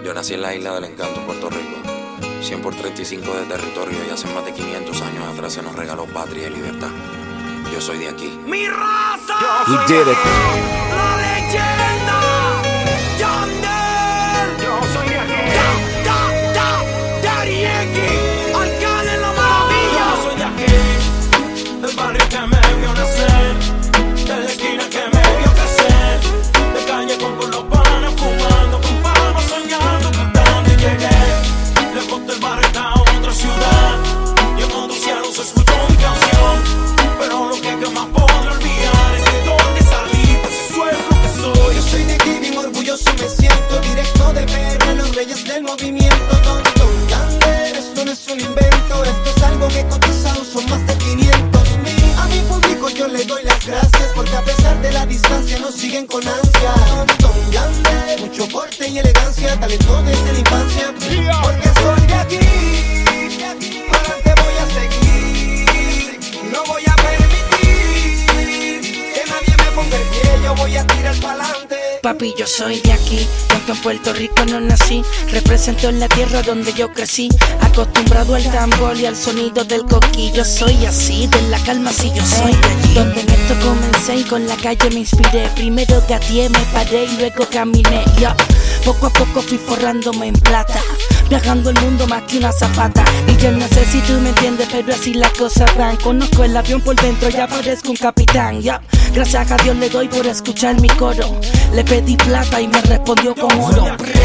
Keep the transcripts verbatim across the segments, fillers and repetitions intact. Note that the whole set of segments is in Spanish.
Yo nací en la isla del encanto, Puerto Rico. cien por treinta y cinco de territorio y hace más de quinientos años atrás se nos regaló patria y libertad. Yo soy de aquí. ¡Mi raza! He did it. ¡La leyenda! ¡Yandel! Yo soy de aquí. ¡Da, da, da! ¡Daddy Yankee! ¡Arcán en la maravilla! Yo soy de aquí, del barrio que me vio nacer, de la esquina que me vio crecer, de calle con los panas, fumando con palmas, soñando, cantando y llegué. Lejos del barrio a otra ciudad, y en otros cielos se escuchó mi canción, pero lo que jamás podré olvidar es de dónde salí, pues eso es lo que soy. Yo soy de aquí, bien orgulloso me siento, directo de P R, los reyes del movimiento. Don Don Yandel, esto no es un invento, esto es algo que cotizado son más de quinientos mil. A mi público yo le doy las gracias, porque a pesar de la distancia nos siguen con ansia. Don Don Yandel, mucho porte y elegancia, talento desde la infancia, porque soy de aquí, para adelante voy a seguir, no voy a permitir que nadie me ponga el pie, yo voy a tirar pa'lante. Papi, yo soy de aquí, aunque en Puerto Rico no nací. Represento en la tierra donde yo crecí, acostumbrado al tambor y al sonido del coquí. Yo soy así, de la calma si yo soy de allí. Donde en esto comencé y con la calle me inspiré. Primero gateé, me paré y luego caminé. Yo, poco a poco fui forrándome en plata, viajando el mundo más que una zapata. Y yo no sé si tú me entiendes, pero así las cosas van. Conozco el avión por dentro, ya parezco un capitán. Yo, gracias a Dios le doy por escuchar mi coro. Le pedí plata y me respondió con oro.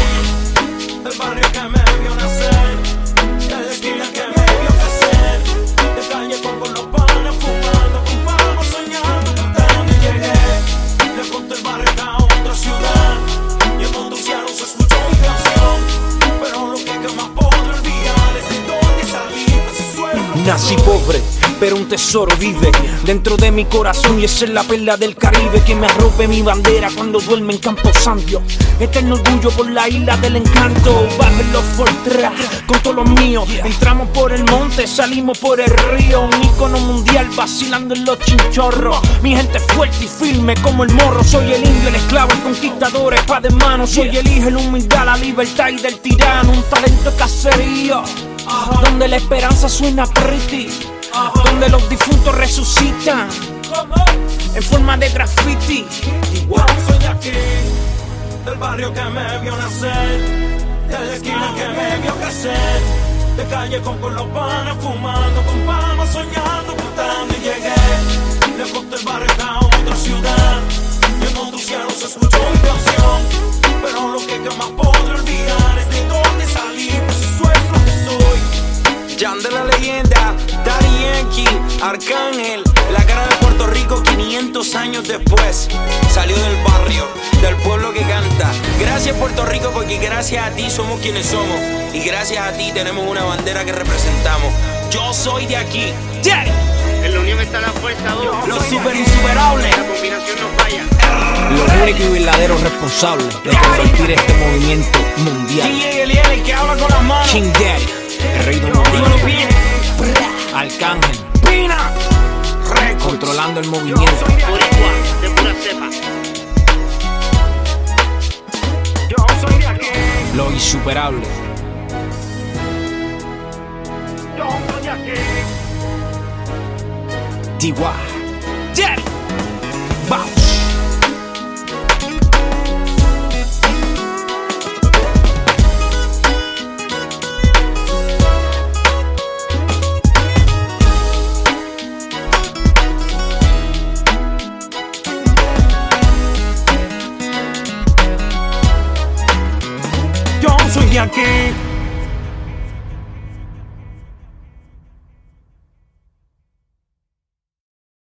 Del barrio que me vio nacer, de la esquina que me vio crecer, de calle con los panas, fumando con palmas, soñando, cantando y llegué. Lejos del barrio a otra ciudad, y en otros cielos se escuchó mi canción, pero lo que jamás podré olvidar es de dónde salí, pues eso es lo que Nací soy. pobre, pero un tesoro vive dentro de mi corazón y esa es la perla del Caribe que me arrope mi bandera cuando duerme en Camposanto. Eterno orgullo por la isla del encanto, Barrio Fortra con todos los míos. Entramos por el monte, salimos por el río, un ícono mundial vacilando en los chinchorros. Mi gente fuerte y firme como el morro. Soy el indio, el esclavo, el conquistador, espada en mano. Soy el hijo, la humildad, la libertad y del tirano. Un talento de caserío, donde la esperanza suena pretty, donde los difuntos resucitan en forma de graffiti. Igual soy de aquí, del barrio que me vio nacer, de la esquina que me vio crecer, de calle con, con los panas, fumando con palmas, soñando, cantando y llegué. Lejos del barrio a otra ciudad, y en otros cielos se escuchó mi canción, pero lo que jamás podré olvidar es de dónde salí, pues eso es lo que soy. Yandel la leyenda, Daddy Yankee, Arcángel, la cara de Puerto Rico quinientos años después. Salió del barrio, del pueblo que canta. Gracias Puerto Rico, porque gracias a ti somos quienes somos. Y gracias a ti tenemos una bandera que representamos. Yo soy de aquí. Yeah. En la unión está la fuerza dos. Los super insuperables. La combinación no falla. Los únicos y verdaderos responsables de convertir este movimiento mundial. D J Eliel, el que habla con las manos. King Daddy, el rey del Dímelo movimiento. bien. Arcángel, Pina. Records. controlando el movimiento. Boricua, de pura cepa. Yo soy de aquí. Los insuperables. Yo soy de aquí. D Y. Daddy. Vamos. Yo soy de aquí.